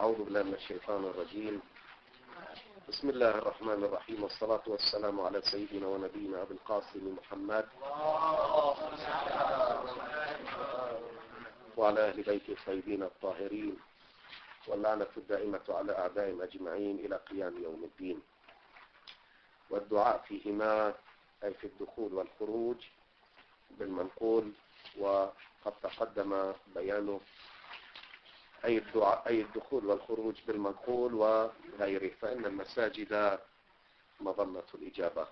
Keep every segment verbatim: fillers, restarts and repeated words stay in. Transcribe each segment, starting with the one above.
أعوذ بالله من الشيطان الرجيم. بسم الله الرحمن الرحيم، والصلاة والسلام على سيدنا ونبينا أبي القاسم محمد وعلى أهل بيت الطيبين الطاهرين، واللعنة الدائمة على أعدائهم أجمعين إلى قيام يوم الدين. والدعاء فيهما أي في الدخول والخروج بالمنقول، وقد تقدم بيانه أي الدعاء أي الدخول والخروج بالمنقول وغيره، فإن المساجد مظنة الإجابة.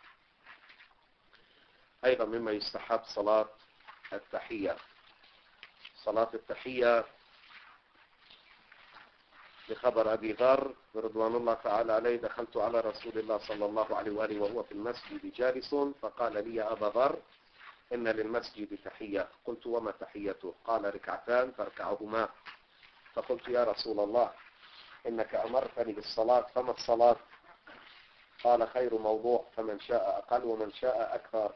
أيضا مما يستحب صلاة التحية. صلاة التحية بخبر أبي ذر رضوان الله تعالى عليه: دخلت على رسول الله صلى الله عليه وآله وهو في المسجد جالس، فقال لي يا أبا ذر إن للمسجد تحية. قلت وما تحيته؟ قال ركعتان فاركعهما. فقلت يا رسول الله إنك أمرتني بالصلاة، فما الصلاة؟ قال خير موضوع، فمن شاء أقل ومن شاء أكثر.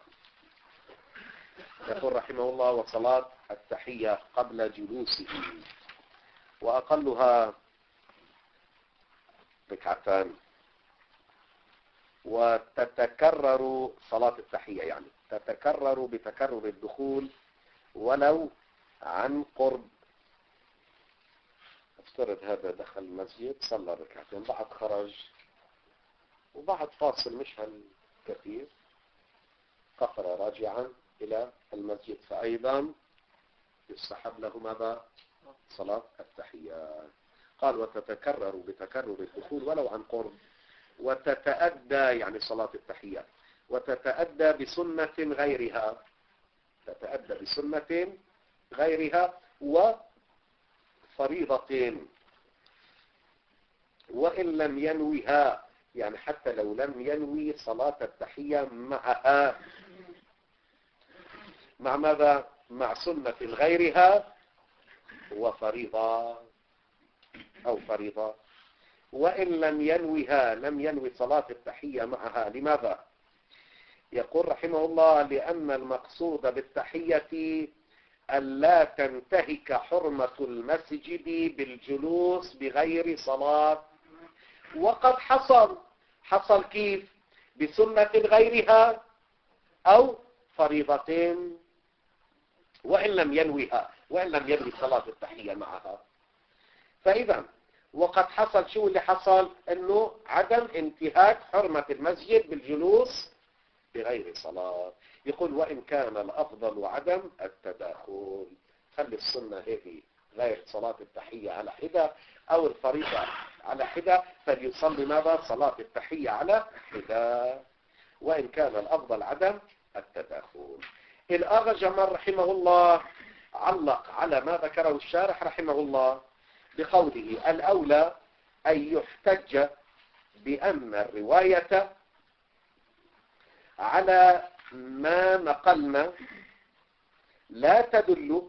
يقول رحمه الله: وصلاة التحية قبل جلوسه، وأقلها ركعتان، وتتكرر صلاة التحية، يعني تتكرر بتكرر الدخول ولو عن قرب. افترض هذا دخل المسجد صلى ركعتين، بعد خرج وبعد فاصل مش هالكثير، قفل راجعا إلى المسجد، فأيضا يستحب له ماذا؟ صلاة التحية. قال وتتكرر بتكرر الدخول ولو عن قرب، وتتأدى يعني صلاة التحية وتتأدى بسنة غيرها، تتأدى بسنة غيرها وفريضتين، وإن لم ينويها، يعني حتى لو لم ينوي صلاة التحية معها، مع ماذا؟ مع سنة غيرها وفريضة أو فريضة. وإن لم ينويها، لم ينوي صلاة التحية معها. لماذا؟ يقول رحمه الله: لأن المقصود بالتحية ألا تنتهك حرمة المسجد بالجلوس بغير صلاة. وقد حصل حصل كيف؟ بسنة غيرها أو فريضتين، وإن لم ينويها، وإن لم ينوي صلاة التحية معها. فإذا وقد حصل، شو اللي حصل؟ أنه عدم انتهاك حرمة المسجد بالجلوس بغير صلاة. يقول وإن كان الأفضل عدم التداخل، خلي السنة هذه غير صلاة التحية على حدة أو الفريضة على حدة، فليصلي ماذا؟ صلاة التحية على حدة، وإن كان الأفضل عدم التداخل. الآغا جمال رحمه الله علق على ما ذكره الشارح رحمه الله بقوله: الأولى أن يحتج بأن الرواية على ما نقلنا لا تدل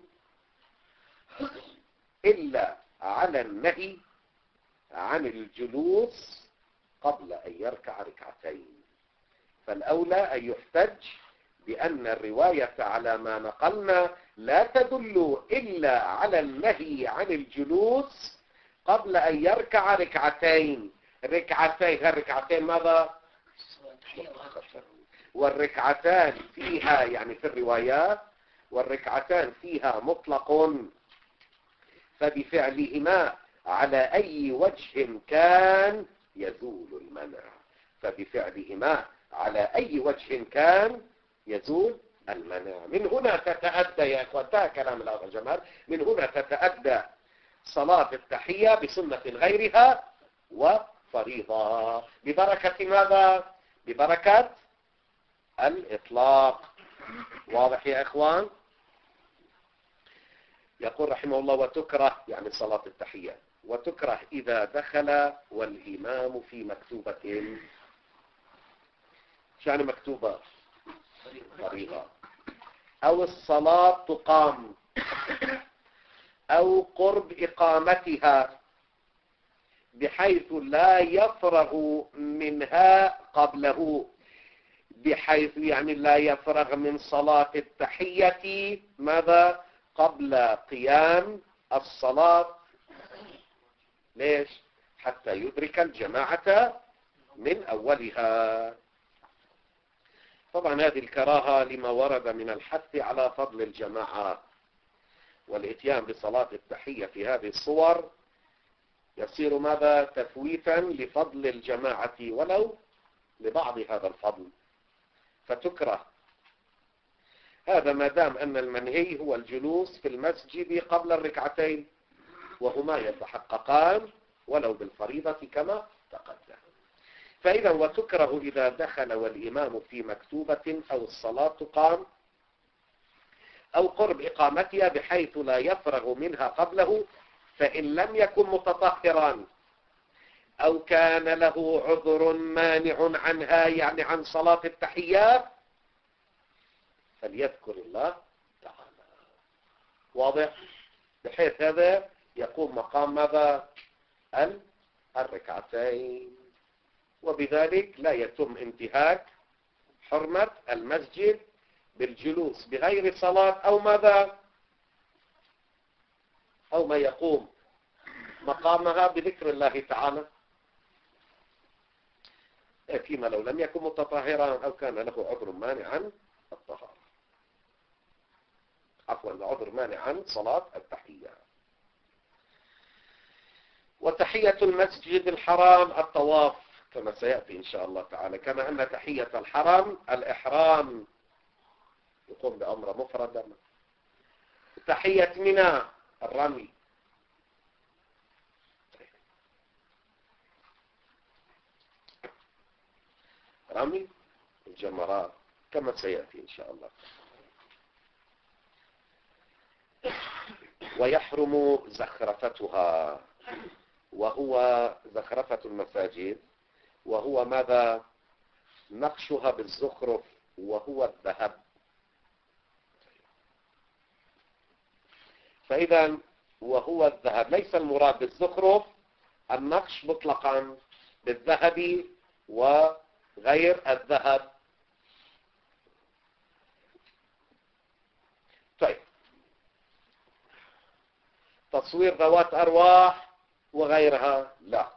إلا على النهي عن الجلوس قبل أن يركع ركعتين. فالأولى أن يحتج بأن الرواية على ما نقلنا لا تدل إلا على النهي عن الجلوس قبل أن يركع ركعتين. ركعتين، هالركعتين ماذا؟ والركعتان فيها يعني في الروايات والركعتان فيها مطلق، فبفعلهما على أي وجه كان يزول المنع. فبفعلهما على أي وجه كان يزول المنع. من هنا تتأدى يا إخوة، كلام الأخ جمال، من هنا تتأدى صلاة التحية بسنة غيرها وفريضة ببركة ماذا؟ ببركة الإطلاق. واضح يا إخوان؟ يقول رحمه الله: وتكره يعني صلاة التحية، وتكره إذا دخل والإمام في مكتوبة. شو يعني مكتوبة؟ فريضة. أو الصلاة تقام أو قرب إقامتها بحيث لا يفرغ منها قبله، بحيث يعني لا يفرغ من صلاة التحية ماذا؟ قبل قيام الصلاة ليش؟ حتى يدرك الجماعة من أولها. طبعا هذه الكراهة لما ورد من الحث على فضل الجماعة، والإتيان بصلاة التحية في هذه الصور يصير ماذا؟ تفويتا لفضل الجماعة ولو لبعض هذا الفضل، فتكره. هذا ما دام أن المنهي هو الجلوس في المسجد قبل الركعتين، وهما يتحققان ولو بالفريضة كما تقدم. فإذا وتكره إذا دخل والإمام في مكتوبة أو الصلاة تقام أو قرب إقامتها بحيث لا يفرغ منها قبله، فإن لم يكن متطهرا أو كان له عذر مانع عنها، يعني عن صلاة التحيات، فليذكر الله تعالى. واضح؟ بحيث هذا يقوم مقام ماذا؟ الركعتين، وبذلك لا يتم انتهاك حرمة المسجد بالجلوس بغير صلاة أو ماذا؟ أو ما يقوم مقامها بذكر الله تعالى، فيما لو لم يكن متطهرا أو كان له عذر مانع عن الطهارة، عفوا عذر مانع عن صلاة التحية. وتحية المسجد الحرام الطواف كما سيأتي إن شاء الله تعالى، كما أن تحية الحرم الإحرام يقوم بأمر مفردا. تحية منى الرمي. رمي الجمرات كما سيأتي إن شاء الله. ويحرم زخرفتها، وهو زخرفة المساجد، وهو ماذا؟ نقشها بالزخرف، وهو الذهب. فإذا وهو الذهب، ليس المراد بالزخرف النقش مطلقا بالذهب وغير الذهب. طيب، تصوير ذوات أرواح وغيرها لا.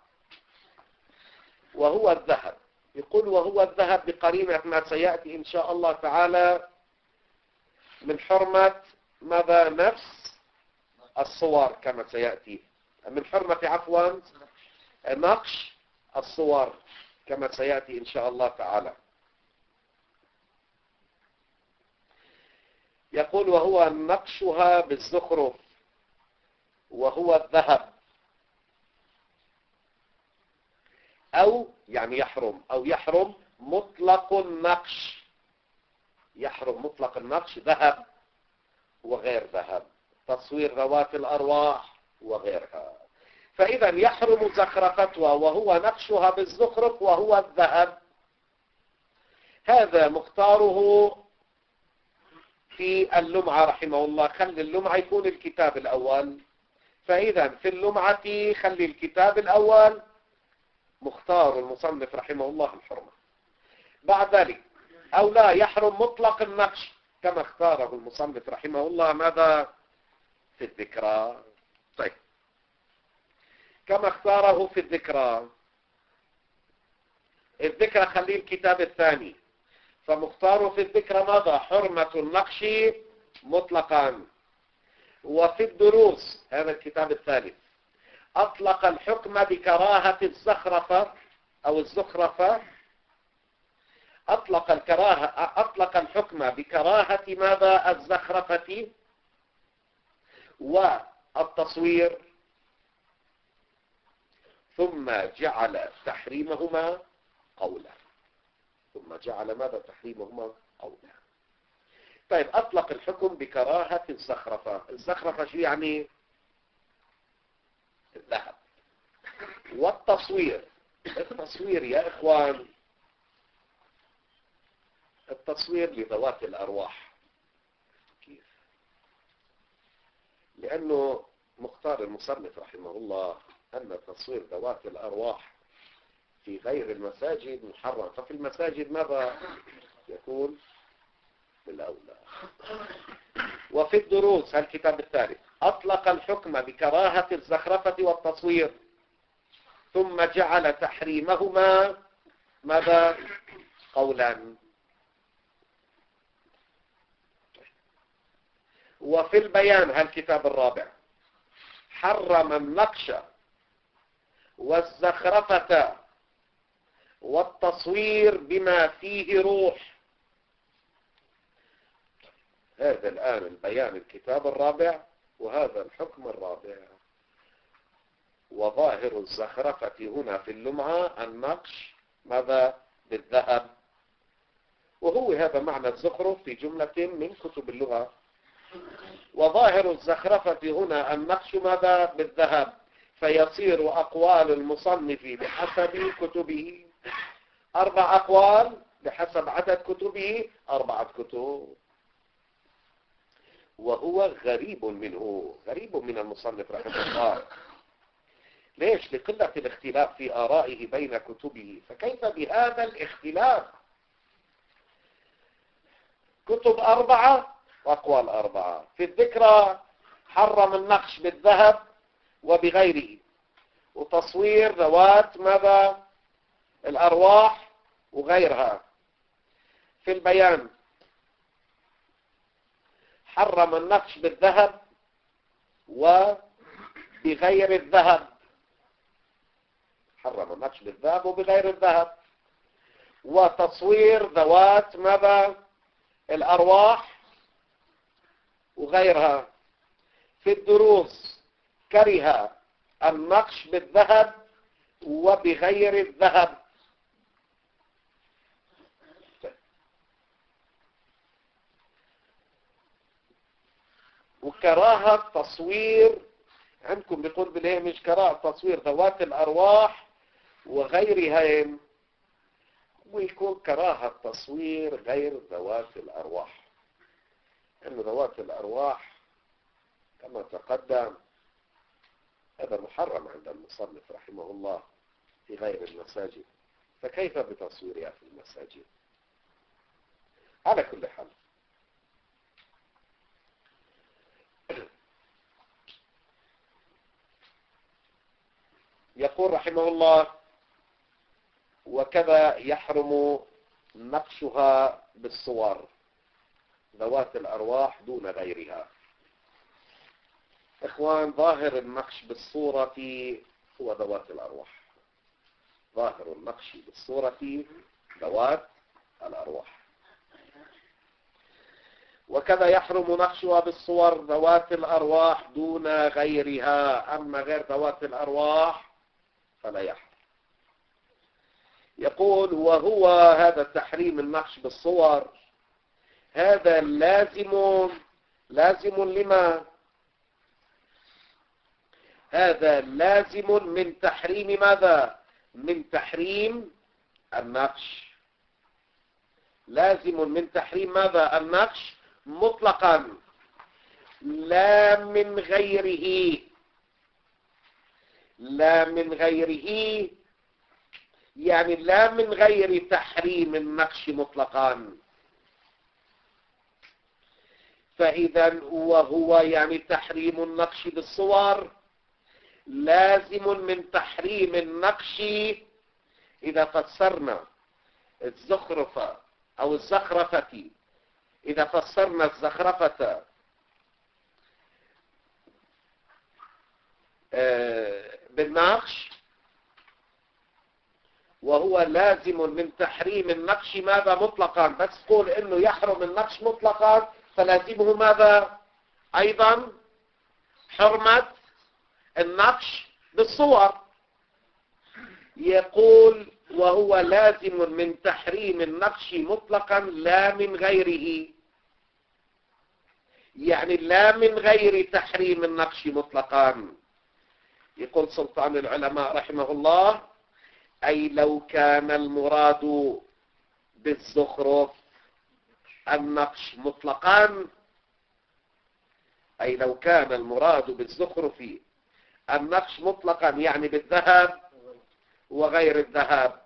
وهو الذهب، يقول وهو الذهب بقرينة ما سيأتي إن شاء الله تعالى من حرمة ماذا؟ نفس الصور كما سيأتي، من حرمة عفوا نقش الصور كما سيأتي إن شاء الله تعالى. يقول وهو نقشها بالزخرف، وهو الذهب، أو يعني يحرم أو يحرم مطلق النقش، يحرم مطلق النقش ذهب وغير ذهب، تصوير ذوات الأرواح وغيرها. فإذا يحرم زخرفتها وهو نقشها بالزخرف وهو الذهب. هذا مختاره في اللمعة رحمه الله. خلي اللمعة يكون الكتاب الأول، فإذا في اللمعة خلي الكتاب الأول مختار المصنف رحمه الله الحرمة. بعد ذلك أو لا يحرم مطلق النقش كما اختاره المصنف رحمه الله ماذا؟ في الذكرى. طيب، كما اختاره في الذكرى، الذكرى خليه الكتاب الثاني، فمختاره في الذكرى ماذا؟ حرمة النقش مطلقا. وفي الدروس هذا الكتاب الثالث أطلق الحكم بكراهة الزخرفة أو الزخرفة، أطلق الكراهة أطلق الحكم بكراهة ماذا؟ الزخرفة والتصوير، ثم جعل تحريمهما قولا، ثم جعل ماذا؟ تحريمهما قولا. طيب، أطلق الحكم بكراهة الزخرفة. الزخرفة شو يعني؟ الذهب. والتصوير، التصوير يا إخوان التصوير لذوات الأرواح. كيف؟ لأنه مختار المصنف رحمه الله أن تصوير ذوات الأرواح في غير المساجد محرم، ففي المساجد ماذا يكون؟ بالأولى. وفي الدروس الكتاب الثالث أطلق الحكم بكراهة الزخرفة والتصوير، ثم جعل تحريمهما ماذا؟ قولا. وفي البيان هالكتاب الرابع حرم النقش والزخرفة والتصوير بما فيه روح. هذا الآن البيان الكتاب الرابع، وهذا الحكم الرابع. وظاهر الزخرفة هنا في اللمعة النقش ماذا؟ بالذهب، وهو هذا معنى الزخرف في جملة من كتب اللغة. وظاهر الزخرفة هنا النقش ماذا؟ بالذهب، فيصير أقوال المصنف بحسب كتبه أربع أقوال، بحسب عدد كتبه أربعة كتب. وهو غريب منه، غريب من المصنف رحمه الله. ليش؟ لقلة الاختلاف في آرائه بين كتبه. فكيف بهذا الاختلاف؟ كتب أربعة وأقوال أربعة. في الذكرى حرم النقش بالذهب وبغيره، وتصوير ذوات ماذا؟ الأرواح وغيرها. في البيان حرم النقش بالذهب وبغير الذهب، حرم النقش بالذهب وبغير الذهب، وتصوير ذوات ماذا؟ الأرواح وغيرها. في الدروس كره النقش بالذهب وبغير الذهب. وكراهة تصوير عندكم بيقول بالهامش كراهة تصوير ذوات الأرواح وغيرها، ويكون كراهة تصوير غير ذوات الأرواح، أن ذوات الأرواح كما تقدم هذا محرم عند المصنف رحمه الله في غير المساجد، فكيف بتصويرها في المساجد؟ على كل حال يقول رحمه الله: وكذا يحرم نقشها بالصور ذوات الأرواح دون غيرها. إخوان، ظاهر النقش بالصورة هو ذوات الأرواح، ظاهر النقش بالصورة ذوات الأرواح. وكذا يحرم نقشها بالصور ذوات الأرواح دون غيرها، أما غير ذوات الأرواح فلا يحرم. يقول: وهو هذا التحريم النقش بالصور هذا لازم لازم لما؟ هذا لازم من تحريم ماذا؟ من تحريم النقش. لازم من تحريم ماذا؟ النقش مطلقا، لا من غيره، لا من غيره، يعني لا من غير تحريم النقش مطلقا. فإذا وهو يعني تحريم النقش بالصور لازم من تحريم النقش. إذا فسرنا الزخرفة أو الزخرفة، إذا فسرنا الزخرفة بالنقش وهو لازم من تحريم النقش ماذا؟ مطلقا. بس تقول إنه يحرم النقش مطلقا، فلازمه ماذا؟ أيضا حرمة النقش بالصور. يقول: وهو لازم من تحريم النقش مطلقا لا من غيره، يعني لا من غير تحريم النقش مطلقا. يقول سلطان العلماء رحمه الله: أي لو كان المراد بالزخرف النقش مطلقا، أي لو كان المراد بالزخرف النقش مطلقا يعني بالذهب وغير الذهب،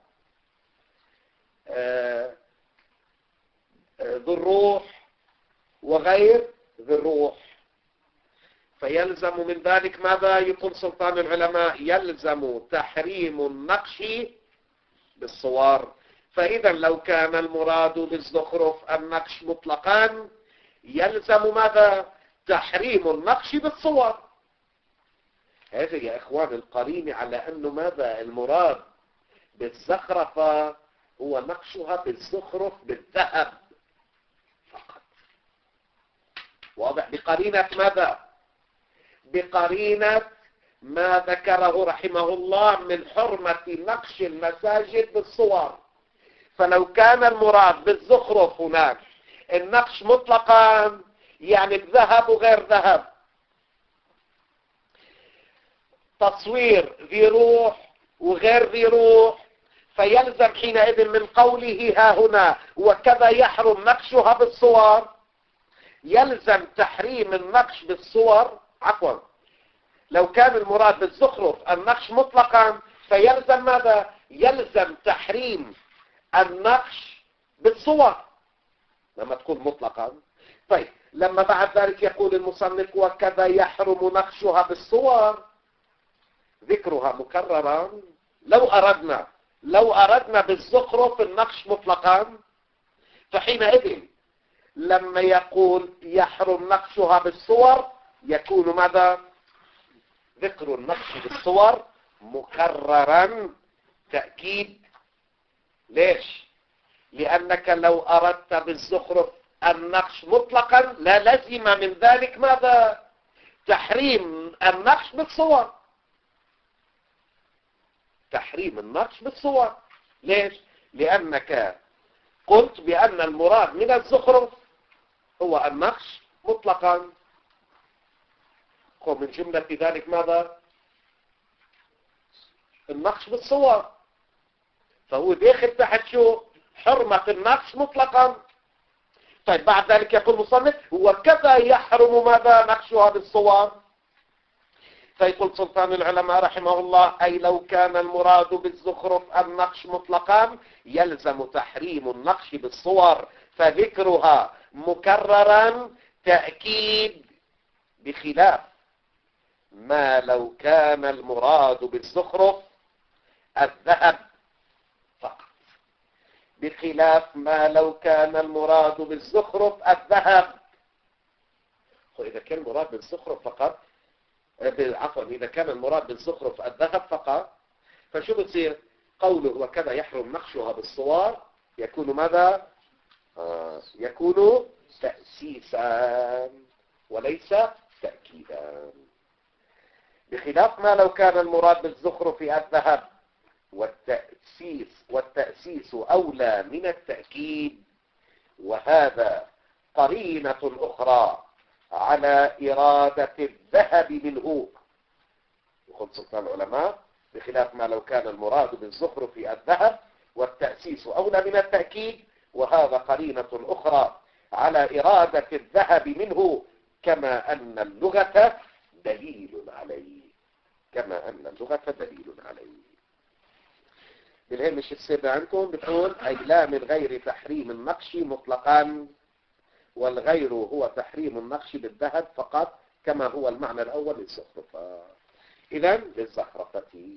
ذو الروح وغير ذو الروح، فيلزم من ذلك ماذا؟ يقول سلطان العلماء يلزم تحريم النقش بالصور. فإذا لو كان المراد بالزخرف النقش مطلقا يلزم ماذا؟ تحريم النقش بالصور. هذا يا إخوان القرينة على أنه ماذا؟ المراد بالزخرفة هو نقشها بالزخرف بالذهب فقط. واضح؟ بقرينة ماذا؟ بقرينة ما ذكره رحمه الله من حرمة نقش المساجد بالصور. فلو كان المراد بالزخرف هناك النقش مطلقا يعني الذهب وغير ذهب، تصوير ذي روح وغير ذي روح، فيلزم حينئذ من قوله ها هنا وكذا يحرم نقشها بالصور يلزم تحريم النقش بالصور. عفوا، لو كان المراد بالزخرف النقش مطلقا فيلزم ماذا؟ يلزم تحريم النقش بالصور لما تكون مطلقا. طيب لما بعد ذلك يقول المصنف وكذا يحرم نقشها بالصور ذكرها مكررا. لو أردنا لو أردنا بالزخرف النقش مطلقا فحينئذ لما يقول يحرم نقشها بالصور يكون ماذا؟ ذكر النقش بالصور مكررا تأكيد. ليش؟ لأنك لو أردت بالزخرف النقش مطلقا لا لزم من ذلك ماذا؟ تحريم النقش بالصور. تحريم النقش بالصور. ليش؟ لأنك قلت بأن المراد من الزخرف هو النقش مطلقا، ومن جملة ذلك ماذا؟ النقش بالصور. فهو داخل تحت شو؟ حرمة النقش مطلقا. طيب بعد ذلك يقول المصنف وكذا يحرم ماذا؟ نقشها بالصور. فيقول سلطان العلماء رحمه الله أي لو كان المراد بالزخرف النقش مطلقا يلزم تحريم النقش بالصور فذكرها مكررا تأكيد، بخلاف ما لو كان المراد بالزخرف الذهب فقط. بخلاف ما لو كان المراد بالزخرف الذهب. وإذا كان المراد بالزخرف فقط عفوا إذا كان المراد بالزخرف الذهب فقط فشو بتصير؟ قوله وكذا يحرم نقشها بالصور يكون ماذا؟ آه يكون تأسيسا وليس تأكيدا. بخلاف ما لو كان المراد بالزخرف الذهب والتأسيس والتأسيس أولى من التأكيد، وهذا قرينة أخرى على إرادة الذهب منه. يقول سلطان العلماء بخلاف ما لو كان المراد بالزخرف الذهب والتأسيس أولى من التأكيد، وهذا قرينة أخرى على إرادة الذهب منه كما أن اللغة دليل عليه. كما أن اللغة دليل عليه. بالهمش السابع عندكم بتقول أي لا من غير تحريم النقش مطلقا، والغير هو تحريم النقش بالذهب فقط كما هو المعنى الأول للزخرفة. إذن للزخرفة.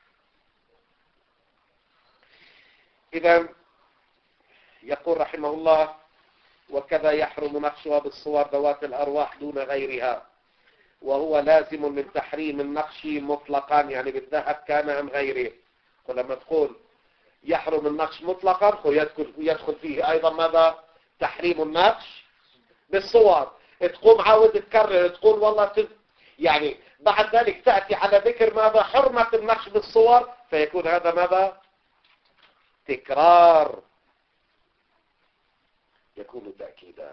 إذن يقول رحمه الله وكذا يحرم نقشها بالصور ذوات الأرواح دون غيرها، وهو لازم من تحريم النقش مطلقا يعني بالذهب كان أم غيره. ولما تقول يحرم النقش مطلقا ويدخل يدخل فيه أيضا ماذا؟ تحريم النقش بالصور. تقوم عاود تكرر تقول والله تل... يعني بعد ذلك تأتي على ذكر ماذا؟ حرمة النقش بالصور، فيكون هذا ماذا؟ تكرار، يكون تأكيدا.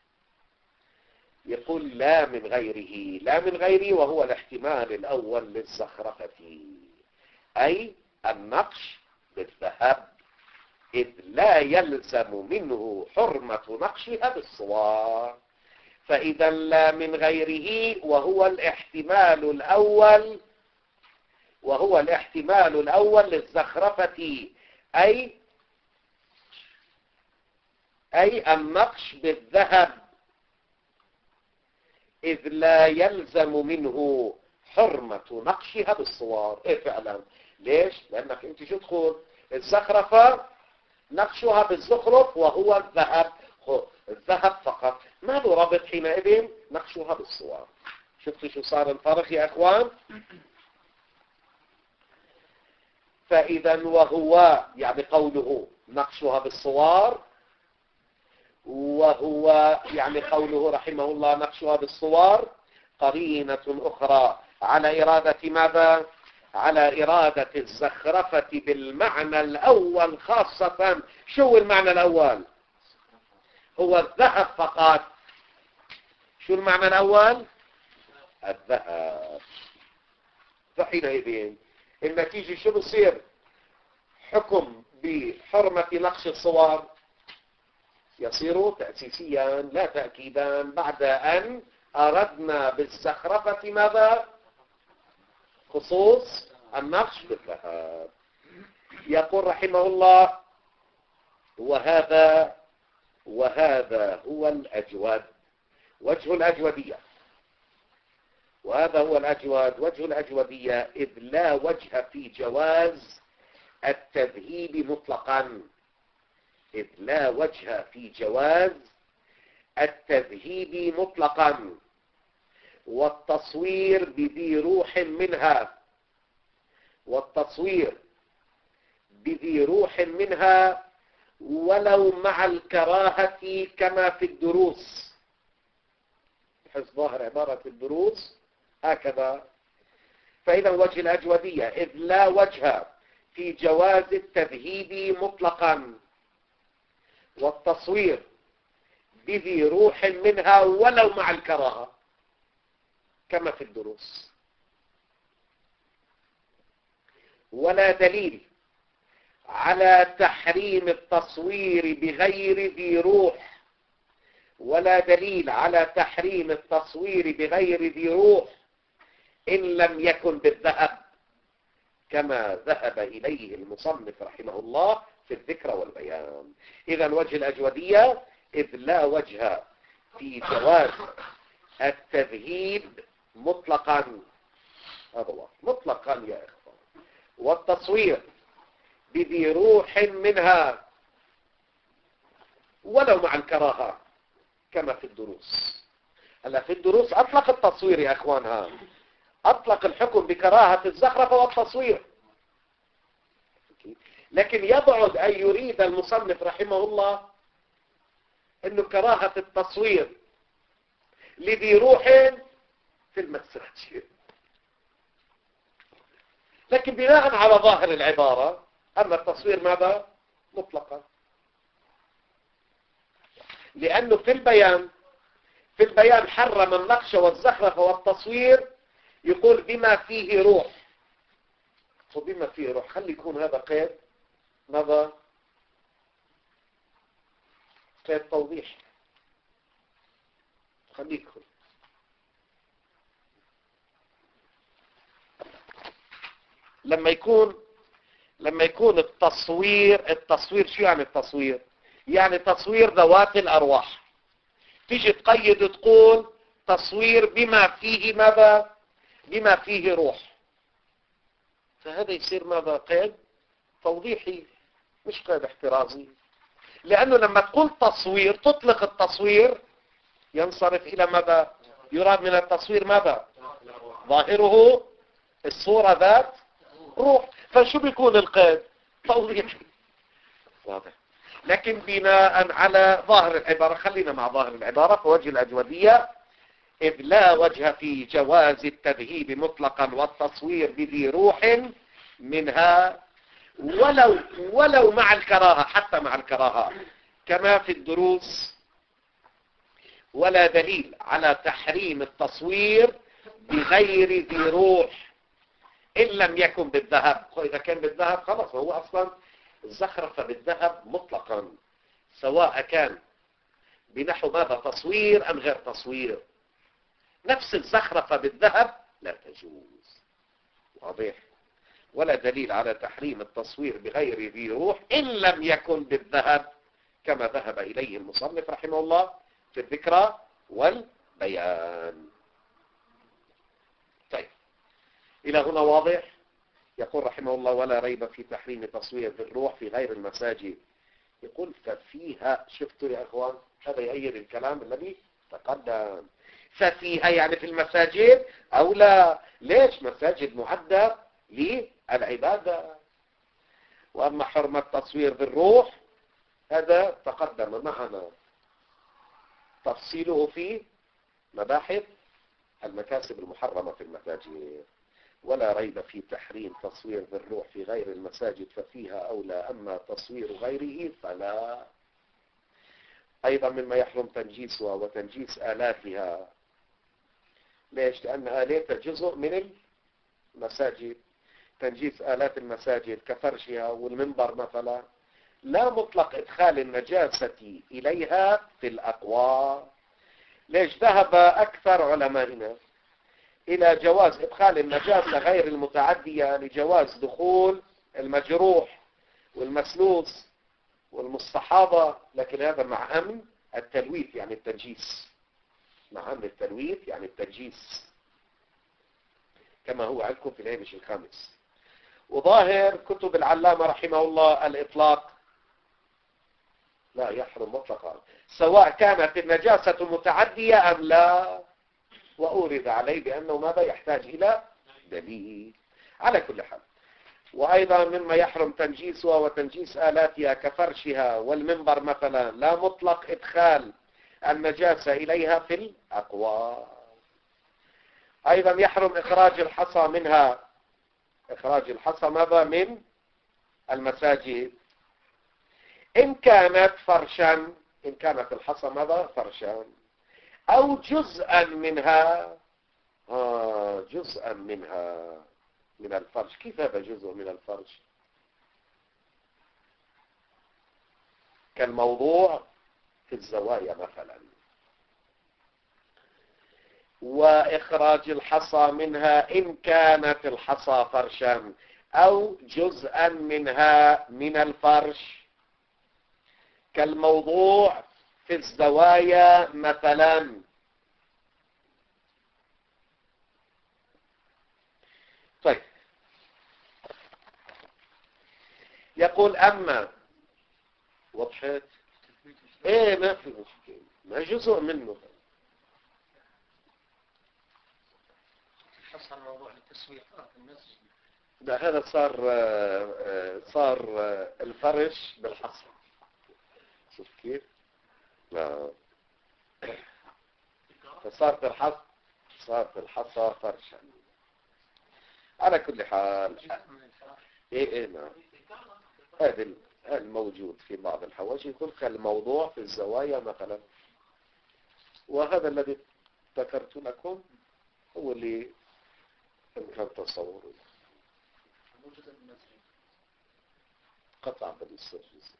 يقول لا من غيره، لا من غيره وهو الاحتمال الأول للزخرفة أي النقش بالذهب، إذ لا يلزم منه حرمة نقشها بالصور. فإذا لا من غيره وهو الاحتمال الأول وهو الاحتمال الأول للزخرفة أي أي النقش بالذهب، إذ لا يلزم منه حرمة نقشها بالصور. إيه فعلا. ليش؟ لأنك أنت شو تقول؟ الزخرفة نقشها بالزخرف وهو الذهب، الذهب فقط، ما له ربط حينئذ نقشها بالصور. شفتوا شو صار الفرق يا أخوان؟ فإذا وهو يعني قوله نقشها بالصور، وهو يعني قوله رحمه الله نقشها بالصور قرينة أخرى على إرادة ماذا؟ على إرادة الزخرفة بالمعنى الأول خاصة. شو المعنى الأول؟ هو الذهب فقط. شو المعنى الأول؟ الذهب. فحينئذ النتيجة شو بصير؟ حكم بحرمة نقش الصور يصير تأسيسيا لا تأكيدا بعد أن أردنا بالزخرفة ماذا؟ خصوص النقش بالذهب. يقول رحمه الله وهذا وهذا هو الأجود، وجه الأجودية، وهذا هو الأجود وجه الأجودية، إذ لا وجه في جواز التذهيب مطلقا، إذ لا وجه في جواز التذهيب مطلقا والتصوير بذي روح منها، والتصوير بذي روح منها ولو مع الكراهة كما في الدروس. بحيث ظاهر عبارة الدروس هكذا. فإذا وجه الأجودية إذ لا وجه في جواز التذهيب مطلقا والتصوير بذي روح منها ولو مع الكراهة كما في الدروس، ولا دليل على تحريم التصوير بغير ذي روح، ولا دليل على تحريم التصوير بغير ذي روح إن لم يكن بالذهب كما ذهب إليه المصنف رحمه الله في الذكر والبيان. إذا وجه الأجودية إذ لا وجه في جواز التذهيب مطلقا، هذا هو مطلقا يا إخوان، والتصوير بذي روح منها ولو مع الكراهة كما في الدروس. هلا في الدروس أطلق التصوير يا إخوانها، أطلق الحكم بكراهة الزخرفة والتصوير، لكن يبعد أن يريد المصنف رحمه الله أنه كراهة التصوير لذي روح في المساجد، لكن بناء على ظاهر العبارة أن التصوير ماذا؟ مطلقا، لأنه في البيان في البيان حرم النقش والزخرفة والتصوير، يقول بما فيه روح. وبما فيه روح خلي يكون هذا قيد ماذا؟ قيد توضيح. خليكم لما يكون لما يكون التصوير التصوير شو يعني التصوير؟ يعني تصوير ذوات الأرواح. تيجي تقيد تقول تصوير بما فيه ماذا؟ بما فيه روح. فهذا يصير ماذا؟ قيد توضيحي مش قيد احترازي، لأنه لما تقول تصوير تطلق التصوير ينصرف إلى ماذا؟ يراد من التصوير ماذا؟ ظاهره الصورة ذات روح. فشو بيكون القيد؟ توضيحي واضح. لكن بناء على ظاهر العبارة، خلينا مع ظاهر العبارة، فوجه الأجودية إذ لا وجه في جواز التذهيب مطلقا والتصوير بذي روح منها ولو ولو مع الكراهة، حتى مع الكراهة كما في الدروس، ولا دليل على تحريم التصوير بغير ذي روح إن لم يكن بالذهب. إذا كان بالذهب خلاص هو أصلا الزخرفة بالذهب مطلقا، سواء كان بنحو ماذا؟ تصوير أم غير تصوير، نفس الزخرفة بالذهب لا تجوز. واضح. ولا دليل على تحريم التصوير بغير ذي روح إن لم يكن بالذهب كما ذهب إليه المصنف رحمه الله في الذكرى والبيان. إلى هنا واضح؟ يقول رحمه الله ولا ريب في تحريم تصوير الروح في غير المساجد. يقول ففيها، شفتوا يا أخوان هذا يؤيد الكلام الذي تقدم، ففيها يعني في المساجد أو لا؟ ليش؟ مساجد معدة للعبادة. وأما حرمة تصوير بالروح هذا تقدم معنا تفصيله في مباحث المكاسب المحرمة في المساجد. ولا ريب في تحريم تصوير بالروح في غير المساجد ففيها أولى، أما تصوير غيره فلا. أيضا مما يحرم تنجيسها وتنجيس آلاتها. ليش؟ لأن آلاتها جزء من المساجد. تنجيس آلات المساجد كفرشها والمنبر مثلا لا مطلق إدخال النجاسة إليها في الأقوى. ليش؟ ذهب أكثر علمائنا إلى جواز إدخال النجاسة غير المتعدية لجواز دخول المجروح والمسلوس والمستحاضة، لكن هذا مع أمن التلويث يعني التنجيس، مع أمن التلويث يعني التنجيس كما هو عندكم في الهامش الخامس. وظاهر كتب العلامة رحمه الله الإطلاق، لا يحرم مطلقا سواء كانت النجاسة متعدية أم لا، وأورد عليه بأنه ماذا يحتاج إلى دليل. على كل حال، وأيضا مما يحرم تنجيسها وتنجيس آلاتها كفرشها والمنبر مثلا لا مطلق إدخال النجاسة إليها في الأقوى. أيضا يحرم إخراج الحصى منها، إخراج الحصى ماذا من المساجد إن كانت فرشا، إن كانت الحصى ماذا فرشا أو جزءا منها. آه جزءا منها من الفرش. كيف هذا جزء من الفرش؟ كالموضوع في الزوايا مثلا. وإخراج الحصى منها إن كانت الحصى فرشا أو جزءا منها من الفرش كالموضوع في الزوايا مثلا. طيب، يقول أما وضحت ايه ما في مشكلة، ما جزء منه. حصل موضوع التسويق في المسجد ده هذا صار صار الفرش بالحصى. شوف كيف؟ لا فصارت الحصى صارت الحصى فرشا. على كل حال ايه ايه نعم، هذا الموجود في بعض الحواشي يقول كالموضوع في الزوايا مثلا، وهذا الذي ذكرت لكم هو اللي يمكن تصوره. قطع بده يصير جزء،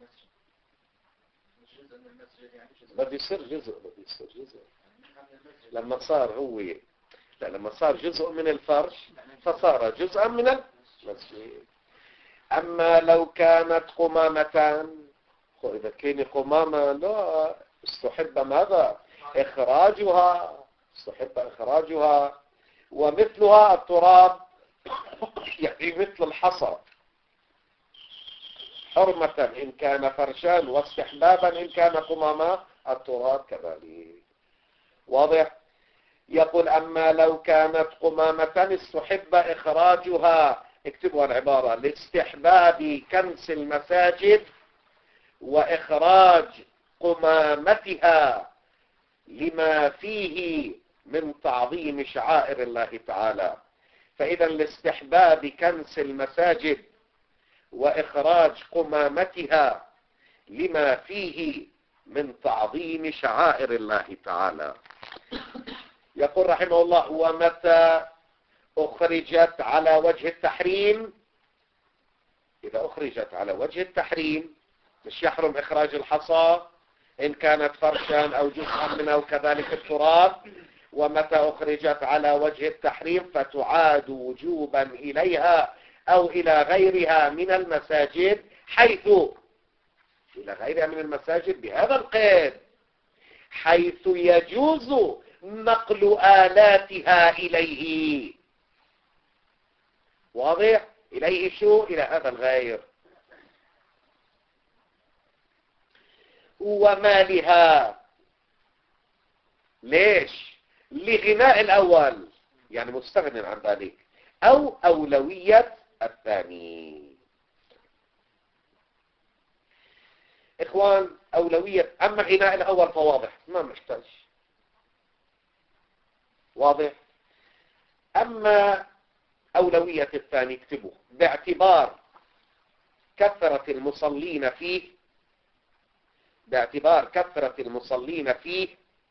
بده يصير جزء بده يصير جزء لما صار هو لا لما صار جزء من الفرش فصار جزءا من المسجد. أما لو كانت قمامتان، إذا كان قمامة لا استحب ماذا؟ إخراجها، استحب إخراجها. ومثلها التراب يعني مثل الحصى حرمة إن كان فرشان، واستحبابا إن كان قمامة التراب كذلك. واضح؟ يقول أما لو كانت قمامة استحب إخراجها، اكتبوا العبارة لاستحباب كنس المساجد وإخراج قمامتها لما فيه من تعظيم شعائر الله تعالى. فإذا لاستحباب كنس المساجد وإخراج قمامتها لما فيه من تعظيم شعائر الله تعالى. يقول رحمه الله ومتى أخرجت على وجه التحريم، إذا أخرجت على وجه التحريم مش يحرم إخراج الحصى إن كانت فرشا أو جزءا منه وكذلك التراب. ومتى أخرجت على وجه التحريم فتعاد وجوبا إليها أو إلى غيرها من المساجد، حيث إلى غيرها من المساجد بهذا القيد حيث يجوز نقل آلاتها إليه. واضح؟ إليه شو؟ إلى هذا الغير. ومالها، ليش؟ لغناء الأول، يعني مستغني عن ذلك، أو أولوية الثاني. إخوان، أولوية، أما غناء الأول فواضح ما محتاج، واضح. أما أولوية الثاني اكتبوا: باعتبار كثرة المصلين فيه، باعتبار كثرة المصلين فيه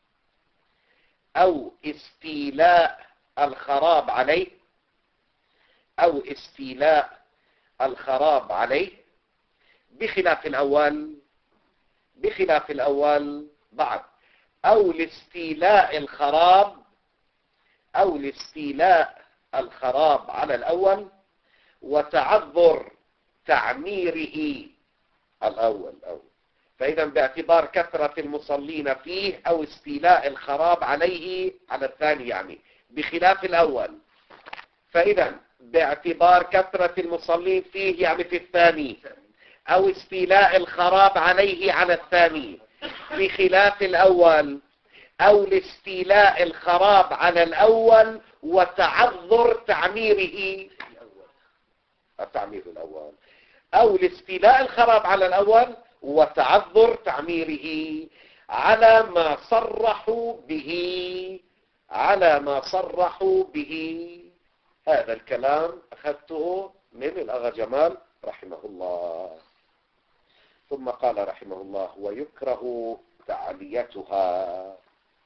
أو استيلاء الخراب عليه، أو استيلاء الخراب عليه، بخلاف الأول، بخلاف الأول بعد، أو لاستيلاء الخراب، أو لاستيلاء الخراب على الأول، وتعذر تعميره الأول أول. فإذا باعتبار كثرة المصلين فيه أو استيلاء الخراب عليه على الثاني، يعني بخلاف الأول. فإذا باعتبار كثرة المصلين فيه يعني في الثاني، أو استيلاء الخراب عليه على الثاني بخلاف الأول، أو لاستيلاء الخراب على الأول وتعذر تعميره التعمير الأول، أو لاستيلاء الخراب على الأول وتعذر تعميره، على ما صرحوا به، على ما صرحوا به. هذا الكلام أخذته من الأغا جمال رحمه الله. ثم قال رحمه الله: ويكره تعليتها،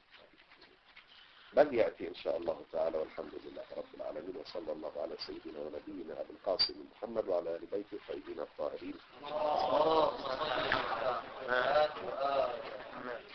بل يأتي إن شاء الله تعالى. والحمد لله رب العالمين، وصلى الله على سيدنا ونبينا أبي القاسم محمد وعلى آل بيته الطيبين الطاهرين.